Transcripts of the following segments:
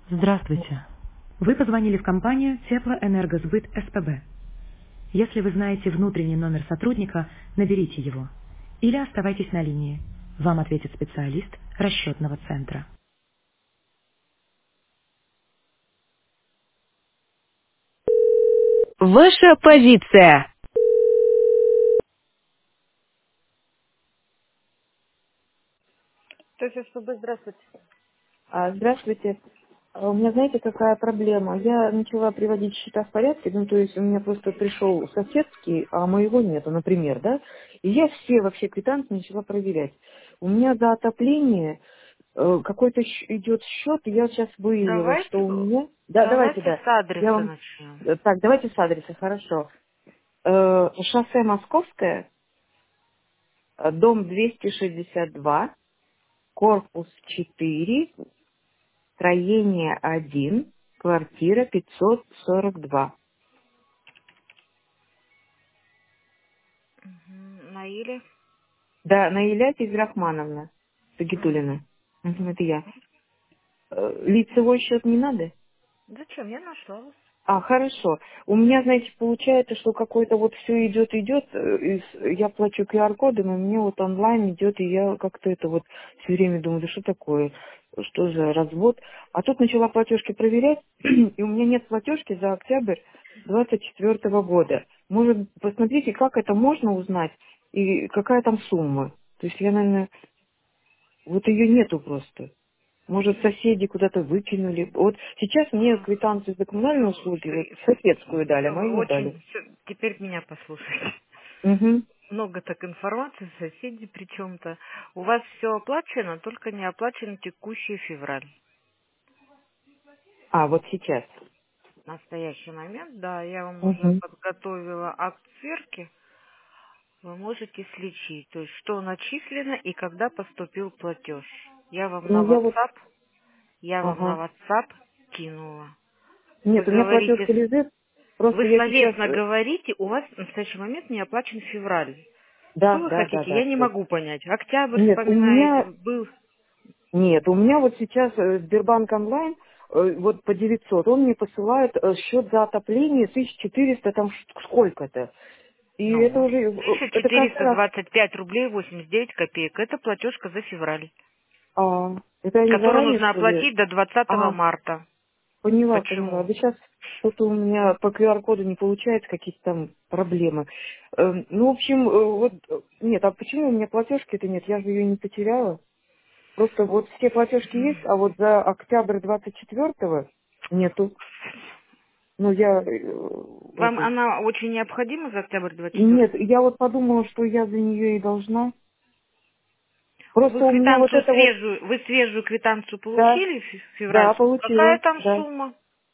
Здравствуйте. Вы позвонили в компанию Теплоэнергосбыт СПБ. Если вы знаете внутренний номер сотрудника, наберите его. Или оставайтесь на линии. Вам ответит специалист расчетного центра. Ваша позиция. То есть, СПБ, здравствуйте. Здравствуйте. У меня, знаете, какая проблема? Я начала приводить счета в порядке, ну, то есть у меня просто пришел соседский, а моего нету, например, да? И я все вообще квитанции начала проверять. У меня за отопление какой-то идет счет, и я сейчас выявила, что Давайте, у меня... Да, давайте, давайте да. с Я адреса вам... начнем. Так, давайте с адреса, хорошо. Шоссе Московское, дом 262, корпус 4, строение 1, квартира 542. Наили? Да, Наиля Физрахмановна Мгм. Сагитулина. Это я. Лицевой счет не надо? Зачем? Я нашла вас. Хорошо. У меня, знаете, получается, что какой-то вот все идет, я плачу QR-кодом, и мне вот онлайн идет, и я как-то это вот все время думаю, да что такое, что за развод. А тут начала платежки проверять, и у меня нет платежки за октябрь 24 года. Может, посмотрите, как это можно узнать, и какая там сумма. То есть я, наверное, вот ее нету просто. Может, соседи куда-то выкинули. Вот сейчас мне квитанцию за коммунальные услуги, вот соседскую дали, а мою не дали. Теперь меня послушайте. Угу. Много так информации, соседи при чем-то. У вас все оплачено, только не оплачен текущий февраль. Вот сейчас. В настоящий момент, да, я вам уже Угу. подготовила акт сверки. Вы можете сличить, то есть что начислено и когда поступил платеж. Я вам на Ну, я вот... WhatsApp, я вам на Ага. WhatsApp кинула. Вы Нет, у меня говорите, платежка лежит. Просто вы я сейчас... словесно говорите, у вас в настоящий момент не оплачен февраль. Что Да, вы да, да, хотите? да, Я не все. могу понять. Октябрь Нет, у вспоминаете, меня... был. Нет, у меня вот сейчас Сбербанк онлайн, вот по 900, он мне посылает счет за отопление 1400, там сколько-то. И это Ну, уже, это каждый раз. 1425 рублей 89 копеек. Это платежка за февраль, Это они которую заранее, нужно что ли? оплатить до 20 А, марта. поняла. Почему? Да сейчас что-то у меня по QR-коду не получается, какие-то там проблемы. Ну, в общем, нет, а почему у меня платежки-то нет? Я же ее не потеряла. Просто вот все платежки есть, а вот за октябрь 24-го нету. Ну, Вам она очень необходима за октябрь 24? нет, я вот подумала, что я за нее и должна. Вы Просто у меня вот квитанцию это вот, свежую, вы свежую квитанцию да, получили да, февральскую? Какая получила, там да. сумма?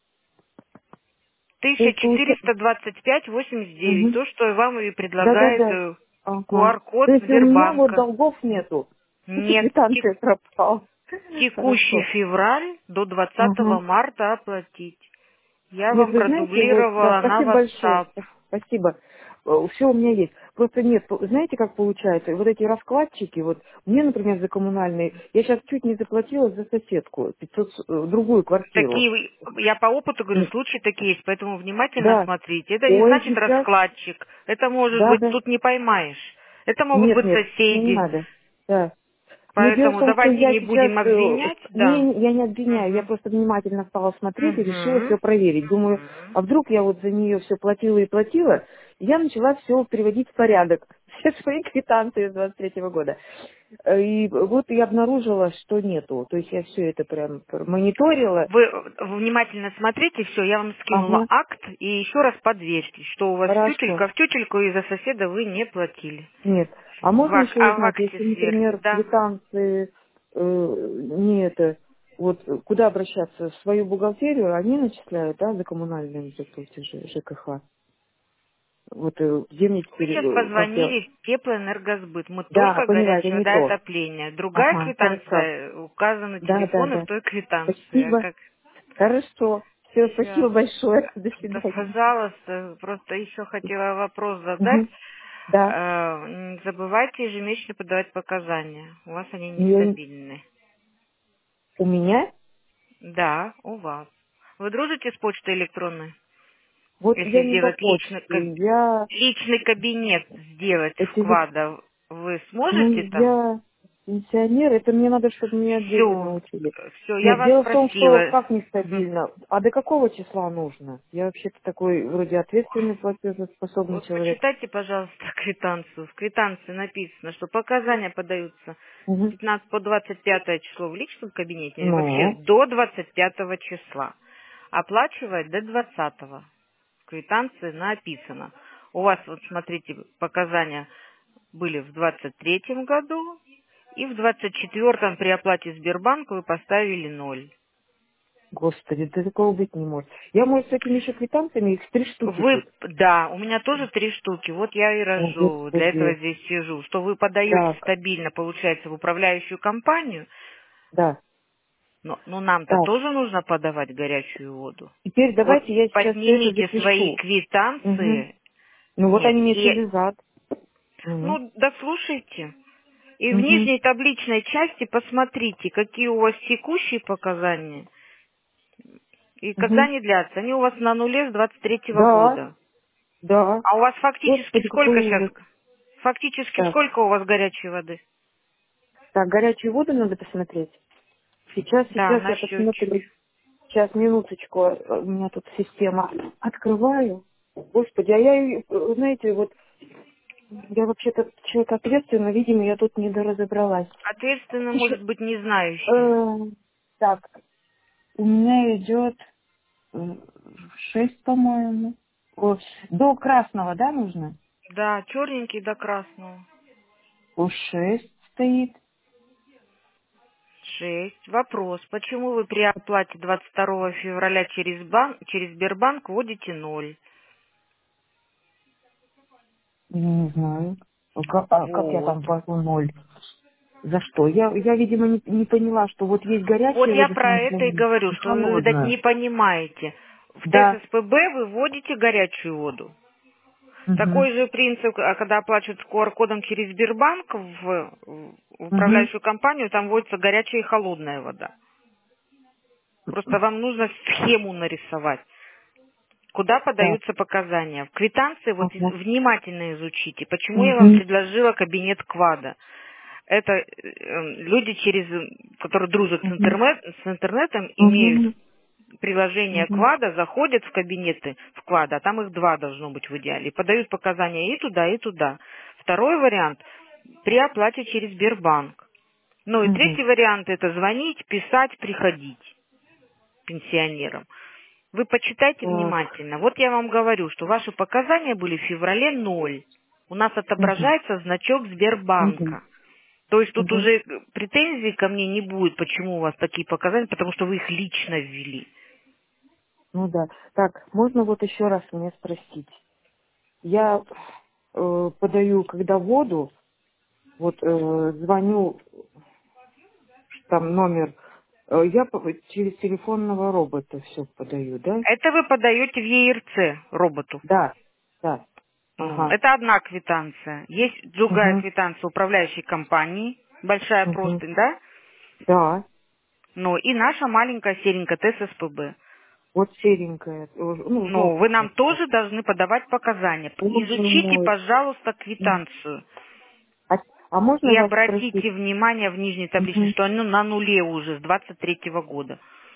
То есть получилось, 1425,89. угу. То, что вам и предлагает Да. Ага. QR-код То есть у меня вот Сбербанка. долгов нету. Нет, Квитанция пропала. текущий Хорошо. февраль до 20 Ага. марта оплатить. Я Нет, вам вы знаете, вот, да, продублировала на спасибо большое. WhatsApp. Спасибо. Все у меня есть. Просто нет, знаете, как получается? Вот эти раскладчики, вот мне, например, за коммунальные, я сейчас чуть не заплатила за соседку, 500, другую квартиру. Такие, я по опыту говорю, случаи такие есть, поэтому внимательно Да. смотрите. Это не Ой, значит сейчас, раскладчик. Это может быть, да. тут не поймаешь. Это могут быть Нет, мне не соседи. надо. Да. Но дело в Поэтому том, что давайте я не сейчас, будем обвинять, да. я не обвиняю, я Мгм. просто внимательно стала смотреть и решила все Мгм. проверить. Думаю, Мгм. а вдруг я вот за нее все платила и платила, и я начала все приводить в порядок, все свои квитанции с 23 года. И вот я обнаружила, что нету. То есть я все это прям мониторила. Вы внимательно смотрите, все, я вам скинула Ага, акт, и еще раз подверьте, что у вас хорошо. тютелька в тютельку, и за соседа вы не платили. Нет. А можно еще В узнать, акте если, сверки, например, да. квитанции не это, вот куда обращаться? В свою бухгалтерию они начисляют, да, за коммунальные за платежи ЖКХ? Вот где мне Вы теперь, сейчас как я... позвонили в теплоэнергосбыт. Мы Да, только поняла, это горячая не вода и то. отопление. Другая Ага, хорошо. квитанция, указаны телефоны в Да. той квитанции. А Спасибо. как Хорошо. Все, спасибо сейчас? большое. До Да, свидания. пожалуйста, просто еще хотела вопрос задать. Мгм. Да. Не забывайте ежемесячно подавать показания. У вас они Я не- нестабильны. У меня? Да, у вас. Вы дружите с почтой электронной? Вот я Если не по сделать почте, я личный кабинет сделать в эти Квада, вы сможете ну, там? я пенсионер, это мне надо, чтобы меня отдельно Все, научили. все, я Нет, вас дело в том, что спросила. как нестабильно. А до какого числа нужно? Я вообще-то такой вроде ответственный платежеспособный Вот человек. почитайте, пожалуйста, квитанцию. В квитанции написано, что показания подаются с Угу. 15 по 25 число в личном кабинете, или вообще Ну, до 25 числа. Оплачивать до 20. В квитанции написано. У вас, вот смотрите, показания были в 23 году, и в 24 при оплате Сбербанка вы поставили 0. господи, да такого быть не может. Я, может, с этими еще квитанциями, их 3 штуки Вы, тут. да, у меня тоже 3 штуки. Вот я и О, рожу, для этого господи. здесь сижу. Что вы подаете Так, стабильно, получается, в управляющую компанию, да, но нам-то так. тоже нужно подавать горячую воду. Теперь Вот давайте я сейчас все это поднимите свои запишу. Угу. квитанции. Ну вот Нет, они мне все и, лежат. Угу. ну, дослушайте. И в Угу. нижней табличной части посмотрите, какие у вас текущие показания и когда Угу. они длятся. Они у вас на нуле с 23 Да, года. да. А у вас фактически Господи, какой сколько сейчас? ужас. Фактически Так, сколько у вас горячей воды? так, горячую воду надо посмотреть. Сейчас, Да, сейчас на я счетчике. посмотрю. Сейчас, минуточку, у меня тут система. Открываю. Господи, а я, знаете, вот, я вообще-то человек ответственный, видимо, я тут недоразобралась. Ответственно Еще, может быть не знающий. так, у меня идет 6, по-моему. О, до красного, да, нужно? Да, черненький до красного. О, 6 стоит. 6. Вопрос. Почему вы при оплате 22 февраля через Сбербанк вводите 0? Не знаю. Как я Вот. там ввожу 0? За что? Я видимо, не поняла, что вот есть Вот горячая я про это и водоснабжение говорю, и что вы, видать, холодная. не понимаете. В Да. ТССПБ вы вводите горячую воду. Угу. Такой же принцип, когда оплачивают QR-кодом через Сбербанк в Угу. управляющую компанию, там вводится горячая и холодная вода. Просто вам нужно схему нарисовать, куда Так. подаются показания. В квитанции вот Ага. внимательно изучите. Почему я вам Угу. предложила кабинет Квада? Это люди, которые дружат Угу. с интернетом, имеют Угу. приложение Угу. Квада, заходят в кабинеты в Квада, а там их 2 должно быть в идеале, и подают показания и туда, и туда. Второй вариант– при оплате через Сбербанк. Ну и Угу. третий вариант– это звонить, писать, приходить пенсионерам. Вы почитайте Так. внимательно. Вот я вам говорю, что ваши показания были в феврале 0. У нас Угу. отображается значок Угу. Сбербанка. То есть тут Угу. уже претензий ко мне не будет, почему у вас такие показания, потому что вы их лично ввели. Ну да. Так, можно вот еще раз мне спросить? Я подаю, когда воду, вот звоню, там номер, я через телефонного робота все подаю, да? Это вы подаете в ЕРЦ роботу. Да, да. Ну, Ага. это одна квитанция. Есть другая Угу. квитанция управляющей компании, большая Угу. простынь, да? Да. Ну, и наша маленькая серенькая ТССПБ. Вот серенькая, ну, Ну, вы желтая. нам тоже должны подавать показания. Боже Изучите, мой. пожалуйста, квитанцию. А, а можно И вас спросить? обратите внимание в нижней таблице, Мгм. что оно на нуле уже с 23 года.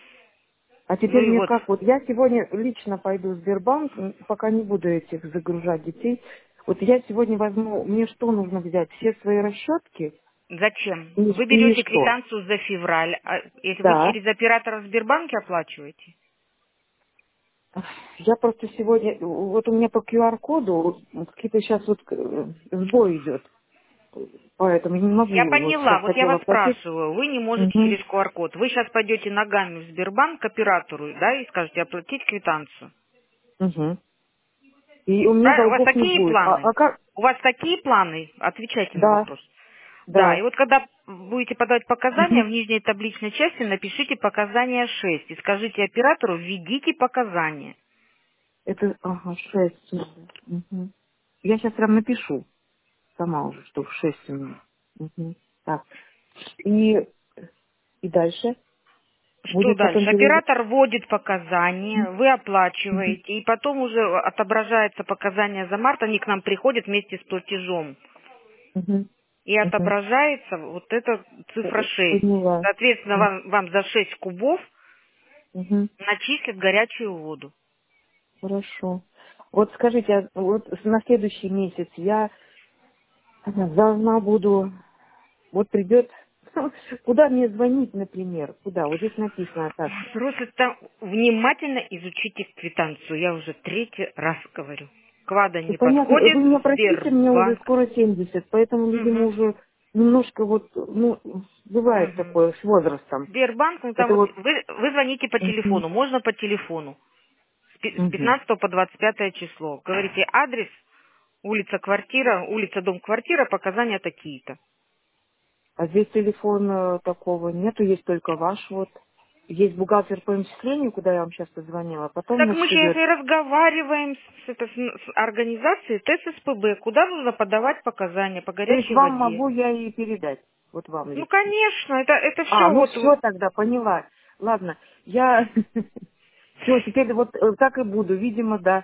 А Ну теперь и мне вот, как? Вот я сегодня лично пойду в Сбербанк, пока не буду этих загружать детей. Вот я сегодня возьму, мне что нужно взять? Все свои расчетки зачем? Вы и берете что? квитанцию за февраль. А если вы Да. через оператора в Сбербанке оплачиваете? Я просто сегодня, вот у меня по QR-коду какие-то сейчас вот сбой идет, поэтому не Я могу, вот поняла, сейчас вот я хотела вас платить. спрашиваю, вы не можете Мгм. через QR-код. Вы сейчас пойдете ногами в Сбербанк к оператору, да, и скажете оплатить квитанцию. Мгм. И у меня У вас долгов не такие будет. планы? А как? У вас такие планы? Отвечайте на Да, вопрос. Да, и да. вот когда будете подавать показания, Мгм. в нижней табличной части напишите показания 6 и скажите оператору, введите показания. Это, ага, 6. Мгм. Я сейчас прям напишу сама уже, что в 6 у меня. Мгм. Так. И дальше? Что Будет потом дальше? Оператор вводит показания, вы оплачиваете, и потом уже отображается показания за март, они к нам приходят вместе с платежом. Мгм. И Мгм. отображается вот эта цифра 6. Поняла. Соответственно, вам за 6 кубов Мгм. начислят горячую воду. Хорошо. Вот скажите, вот на следующий месяц я должна буду, вот придет, куда мне звонить, например, куда? Вот здесь написано так. Просто там внимательно изучите квитанцию. Я уже 3-й раз говорю. Квада И не понятно, подходит, вы меня простите, мне уже Сбербанк. скоро 70, поэтому, видимо, Мгм. уже немножко вот, ну, бывает Мгм. такое с возрастом. Сбербанк, ну там Это вот вот... вы звоните по Мгм. телефону, можно по телефону. С Мгм. 15 по 25 число. Говорите адрес, улица, дом, квартира, показания такие-то. А здесь телефона такого нету, есть только ваш вот. Есть бухгалтер по начислению, куда я вам сейчас позвонила, потом, Так мы значит, сейчас идет. и разговариваем с организацией ТССПБ, куда нужно подавать показания по То есть горячей вам воде. могу я и передать, вот вам Ну, лично. конечно, это А, все ну вот... все тогда, поняла. Ладно, я... Все, теперь вот так и буду, видимо, да.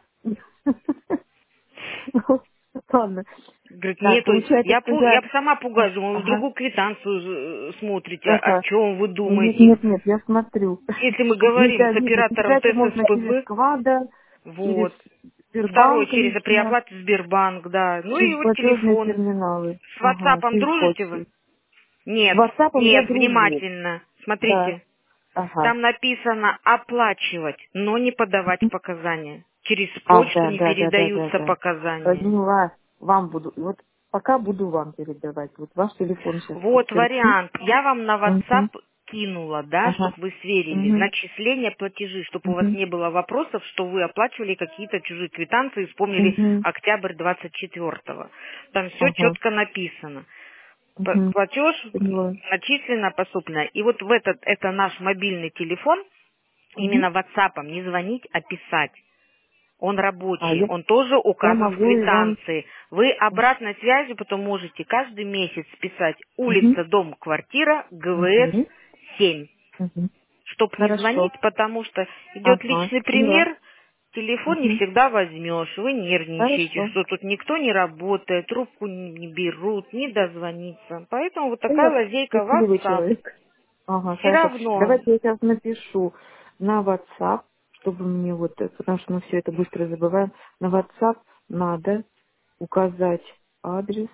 Ладно. Говорит, Так, нету, получается, что я я... сама пугаюсь, думаю, вы Ага, другую квитанцию смотрите, о ага. чем вы Нет, думаете. нет, нет, я смотрю. Если мы Здесь, говорим да, с видно, оператором печати можно через ТССПБ, Квада, через вот, второй Сбербанк через при лично, оплате Сбербанк, да, ну и через вот платежные телефон. терминалы. С Ага, WhatsApp через дружите вы? почту. С Нет, WhatsApp я нет, дружу. внимательно, Да. смотрите, Ага. там написано оплачивать, но не подавать показания. Через А, почту да, не да, да, да, да, передаются да. показания. Поняла. Вам буду. Вот пока буду вам передавать. Вот ваш телефон сейчас Вот подчеркну. вариант. Я вам на WhatsApp Угу. кинула, да, Ага. чтобы вы сверили Угу. начисления платежи, чтобы у вас Угу. не было вопросов, что вы оплачивали какие-то чужие квитанции и вспомнили Угу. октябрь 24-го. Там все Ага. четко написано. Угу. Платеж Поняла. начислено, поступлено. И вот это наш мобильный телефон, Угу. именно WhatsApp не звонить, а писать. Он А рабочий, я, он тоже я указан в могу и вам... квитанции. Вы обратной связью потом можете каждый месяц писать Угу. улица, дом, квартира, ГВС Угу. 7, Угу. чтоб не Хорошо. звонить, потому что идет Ага. личный Поняла. пример, телефон не Угу. всегда возьмешь, вы нервничаете, Хорошо. что тут никто не работает, трубку не берут, не дозвониться. Поэтому вот Да такая я лазейка терпеливый WhatsApp. человек. Ага, Все хорошо. равно. Давайте я сейчас напишу на WhatsApp, чтобы мне вот, потому что мы все это быстро забываем. На WhatsApp надо указать адрес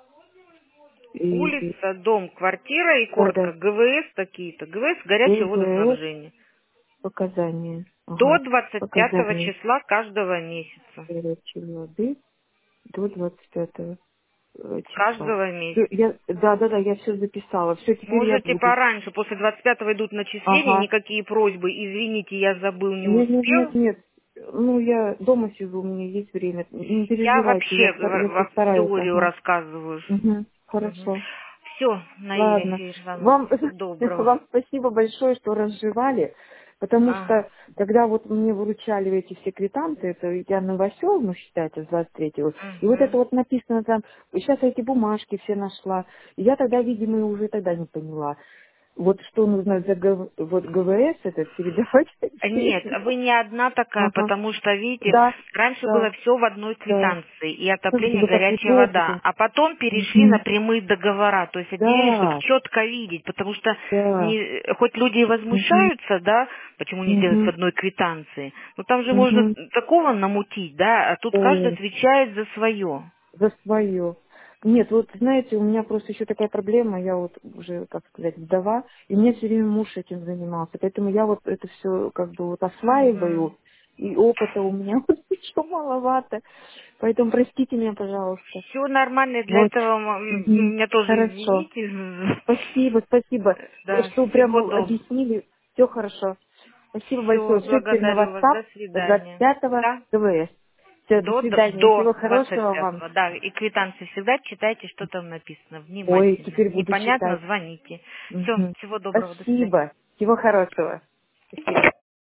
и Улица, дом, квартира и да-да, коротко ГВС такие-то. ГВС горячее ГВС водоснабжение. показания. До Ага, 25 показания числа каждого месяца. горячей воды до 25 числа. Каждого Всё, месяца. да-да-да, я все записала. Все, теперь я Можете буду. пораньше, после 25-го идут начисления, Ага. никакие просьбы, извините, я забыл, не Нет, нет, нет, успел. нет. Ну, я дома сижу, у меня есть время. Не Я переживайте, вообще я постараюсь. теорию Ага. рассказываю. Угу. Хорошо. Все, Наиля Ладно. Александровна, Вам, всего доброго. вам спасибо большое, что разжевали, потому А, что, когда вот мне выручали эти все квитанции, это я новосел, ну, считайте, с 23-го, и вот это мгм. вот написано там, сейчас я эти бумажки все нашла, и я тогда, видимо, уже тогда не поняла, вот что нужно за вот ГВС этот передавать Нет, отдельно. вы не одна такая, Ага. потому что, видите, Да, раньше было да, все в одной да. квитанции, и Слушайте, отопление, вы так горячая удобно. вода. А потом перешли на Мгм. прямые договора, то есть отделили, чтобы Да, четко видеть, потому что да. хоть люди и Мгм. возмущаются, да, почему не сделать в Мгм. одной квитанции, но там же можно Мгм. такого намутить, да, а тут каждый Ой, отвечает за свое. за свое. Нет, вот знаете, у меня просто еще такая проблема, я вот уже, как сказать, вдова, и мне все время муж этим занимался, поэтому я вот это все как бы вот осваиваю, и опыта у меня вот еще маловато, поэтому простите меня, пожалуйста. Все нормально, для Вот. этого Мгм. меня тоже Хорошо. извините. Спасибо, спасибо, Да, что всего прямо доброго. объяснили. Все хорошо. Спасибо Все, большое. Все теперь на благодарю вас. WhatsApp До до свидания. 25-го Да, ГВС. Все, до свидания. до Всего хорошего вам. 25-го. Да, и квитанции всегда читайте, что там написано. Ой, Внимательно. теперь буду Непонятно, читать. звоните. Все, Мгм. всего доброго. До свидания. Спасибо. Всего хорошего. Спасибо.